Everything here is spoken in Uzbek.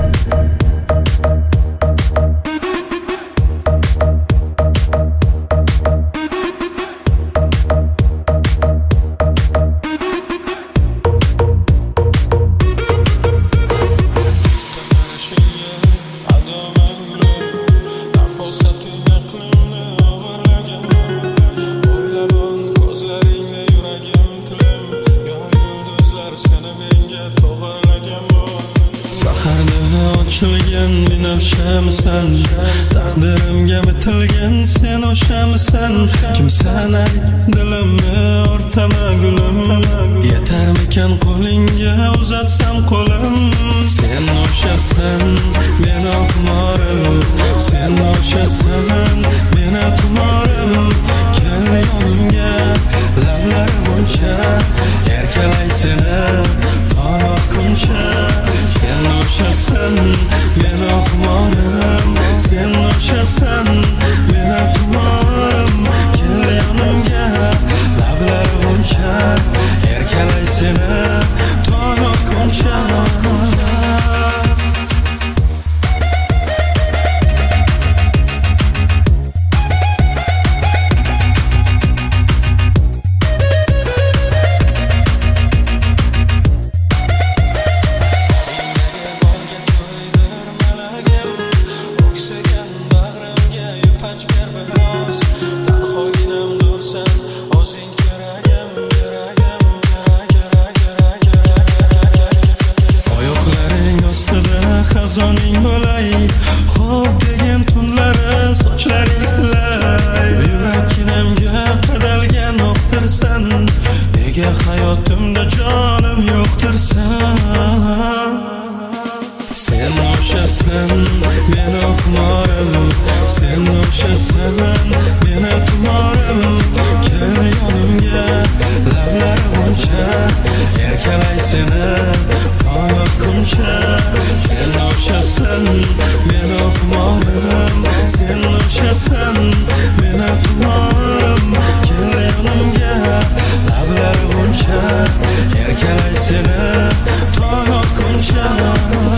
ochilgan binafshamisan, taqdirimga bitilgan sen o'shamisan. Kimsan ay dilimni o'rtama gulim, yetarmikan qo'lingga uzatsam qo'lim. Sen o'shasan men oxmorim, sen o'shasan men tumorim. Kel yonimga lablari buncha, erkalay seni tong otguncha. Sen o'shasan men oxmorim, sen o'shasan men tumorim. Kel yonimga lablari buncha, erkalay seni tong otguncha. Xo'janing bo'lay, xo'p degan tunlari sochlaring silay. Yurakimga qadalgan o'qtirsan, nega hayotimda jonim yo'qtirsan. Sen o'shasan men oxmorim, sen o'shasan men tumorim. Kel yonimga lablari buncha, erkalay seni tong otguncha. Sen o'shasan men oxmorim, sen o'shasan men tumorim. Kel yonimga lablari buncha, erkalay seni tong otguncha.